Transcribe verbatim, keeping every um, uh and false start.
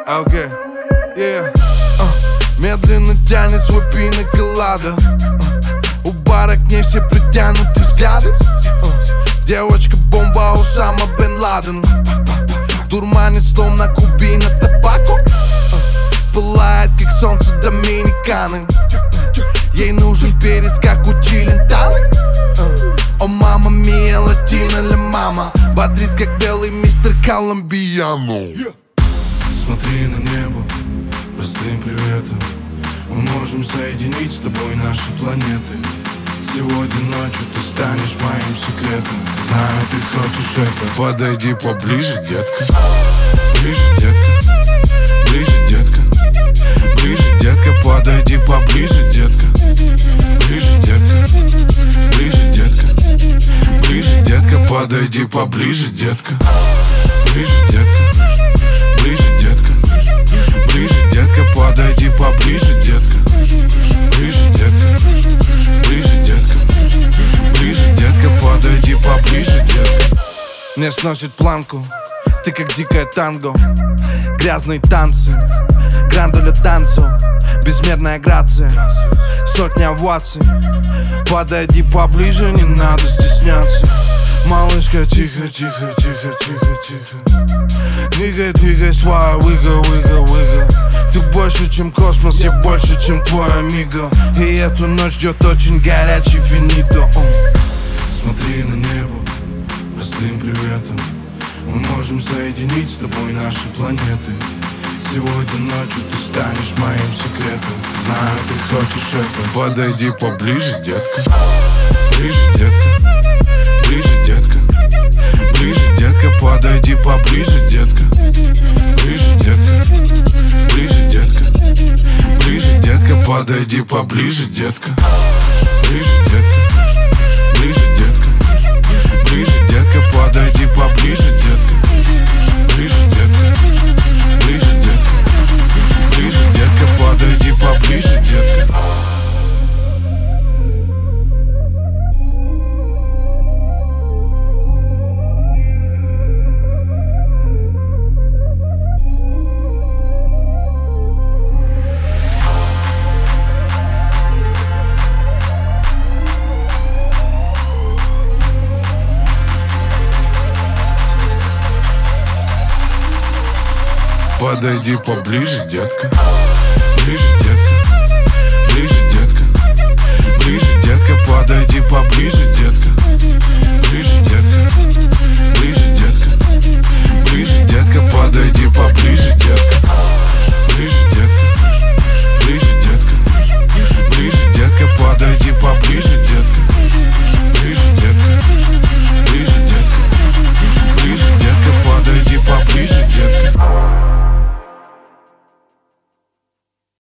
Okay, yeah. uh, Медленно тянет свой пинаколада. uh, У бара к ней все притянуты взгляды. uh, Девочка-бомба Усама бен Ладен. Дурманит словно кубина табаку. uh, Пылает как солнце Доминиканы. Ей нужен перец, как у Челентано. uh, О мама мия, латина ля мама. Бодрит, как белый мистер Колумбиано. Смотри на небо простым приветом. Мы можем соединить с тобой наши планеты. Сегодня ночью ты станешь моим секретом. Знаю, ты хочешь это. Подойди поближе, детка. Ближе, детка. Ближе, детка. Ближе, детка. Подойди поближе, детка. Ближе, детка. Ближе, детка. Ближе, детка. Подойди поближе, детка. Ближе, детка. Ближе, детка. Ближе, детка, подойди поближе, детка. Ближе, детка. Ближе, детка. Ближе, детка, подойди поближе, детка. Мне сносит планку, ты как дикое танго. Грязные танцы, гранду для танцев. Безмерная грация, сотня оваций. Подойди поближе, не надо стесняться. Малышка, тихо, тихо, тихо, тихо, тихо. Двигай, двигай свой выго, выго, выго. Ты больше, чем космос, я больше, чем твой амиго. И эту ночь ждет очень горячий финито. Смотри на небо простым приветом. Мы можем соединить с тобой наши планеты. Сегодня ночью ты станешь моим секретом. Знаю, ты хочешь это. Подойди поближе, детка. Ближе, детка. Ближе, детка. Ближе, детка. Подойди поближе, детка. Ближе, детка. Ближе, детка. Ближе, детка. Подойди поближе, детка. Ближе, детка. Ближе, детка. Ближе, детка. Подойди поближе, детка. Ближе, детка. Ближе, детка. Ближе, детка. Подойди поближе, детка. Подойди поближе, детка. Ближе, детка.